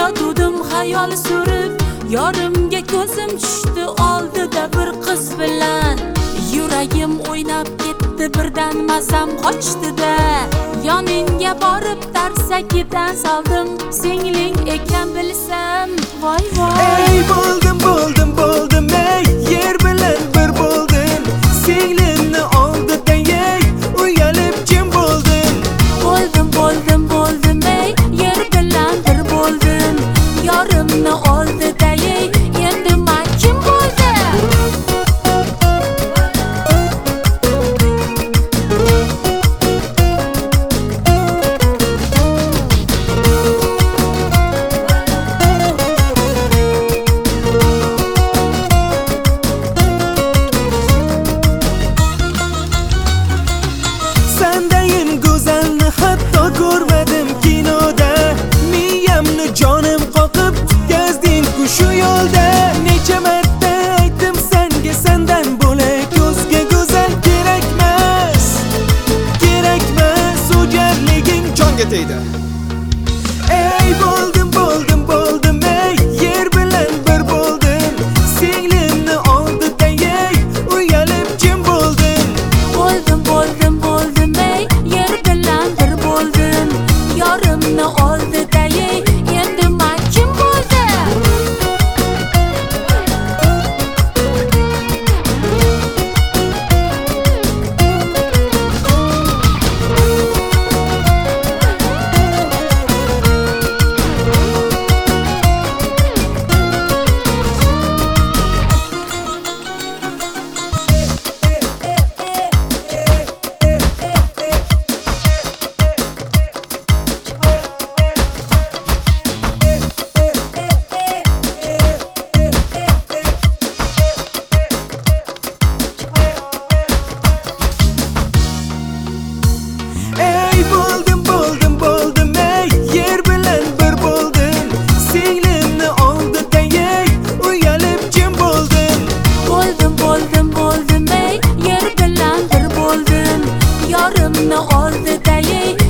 yotuvdim xayol surib, yorimga ko'zim tushdi oldida bir qiz bilan. Yuragim o'ynab ketdi, birdan mazam qochdi-da. Yoningga borib tarsakidan soldim, singling ekan bilsam, voy voy. Ey bo'ldim ey, yer bilan bir bo'ldim. Singlimni oldida ey, uyalib jim bo'ldim. Bo'ldim ey, yer bilan bir bo'ldim. Yorimni oldida ey, endi men kim bo'ldim? Sendayin go'zalni hatto ko'rmadim kinoda. Miyamni jonim qoqib tutgazding ku shu yo'lda. Necha marta aytdim senga, sendan bo'lak ko'zga go'zal kerakmas. O'jarliging jonga tegdi. Ey bo'ldim ey, yer bilan bir bo'ldim. Singlimni oldida ey, uyalib jim bo'ldim. Bo'ldim ey, yer bilan bir bo'ldim. Yorimni oldida ey, endi men kim bo'ldim? Ey bo'ldim ey, yer bilan bir bo'ldim. Singlimni oldida ey, uyalib jim bo'ldim. Bo'ldim ey, yer bilan bir bo'ldim. Yorimni oldida ey,